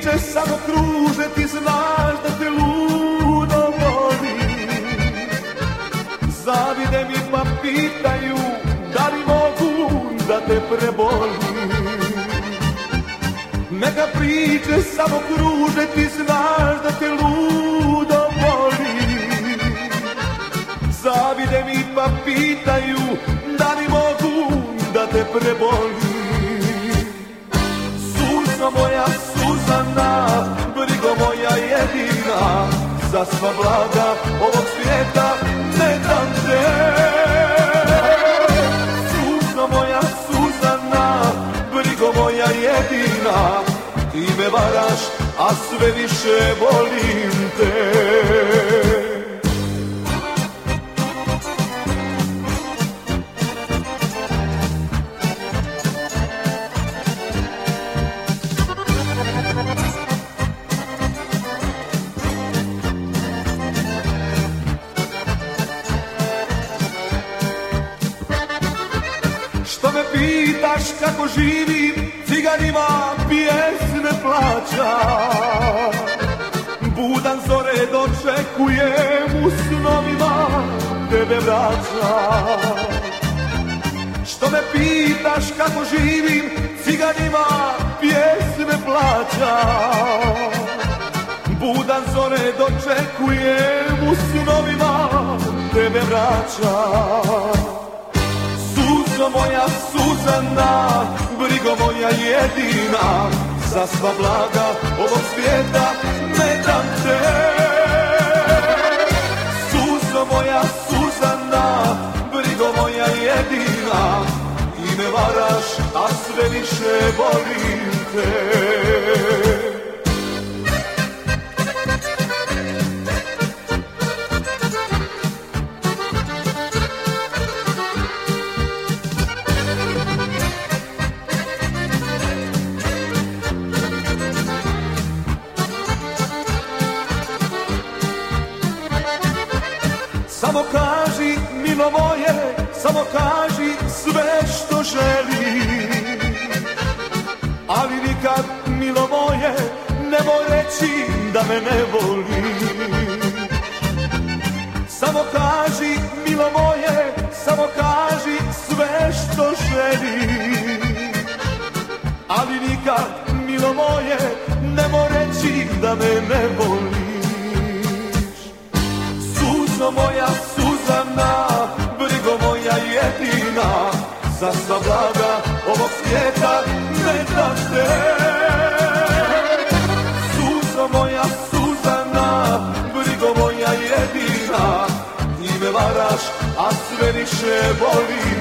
priče samo kruže, ti znaš da te ludo volim. Zavide mi pa pitaju da li mogu da te prebolim. Neka priče samo kruže, ti znaš da te ludo volim. Zavide mi pa pitaju da li mogu da te prebolim. Suza moja Suzana, brigo moja jedina, za sva blaga ovog svijeta ne dam te. Suza moja Suzana, brigo moja jedina, ti me varaš, a sve više volim te. Što me pitaš kako živim, ciganima pjesme plaćam. Budan zore dočekujem, u snovima tebe vraćam. Što me pitaš kako živim, ciganima pjesme plaćam. Budan zore dočekujem, u snovima tebe vraćam. Suzo moja Suzana, brigo moja jedina, za sva blaga ovog svijeta ne dam te. Suzo moja Suzana, brigo moja jedina, ti me varaš, a sve više volim te. Samo kaži, milo moje, samo kaži sve što želim. Ali nikad, milo moje, nemoj reći da me ne voliš. Samo kaži, milo moje, samo kaži sve što želim. Ali nikad, milo moje, nemoj reći da me ne voliš. Suzo moja Suzana, brigo moja jedina, za sva blaga ovog svijeta ne dam te. Suzo moja Suzana, brigo moja jedina, ti me varaš, a sve više volim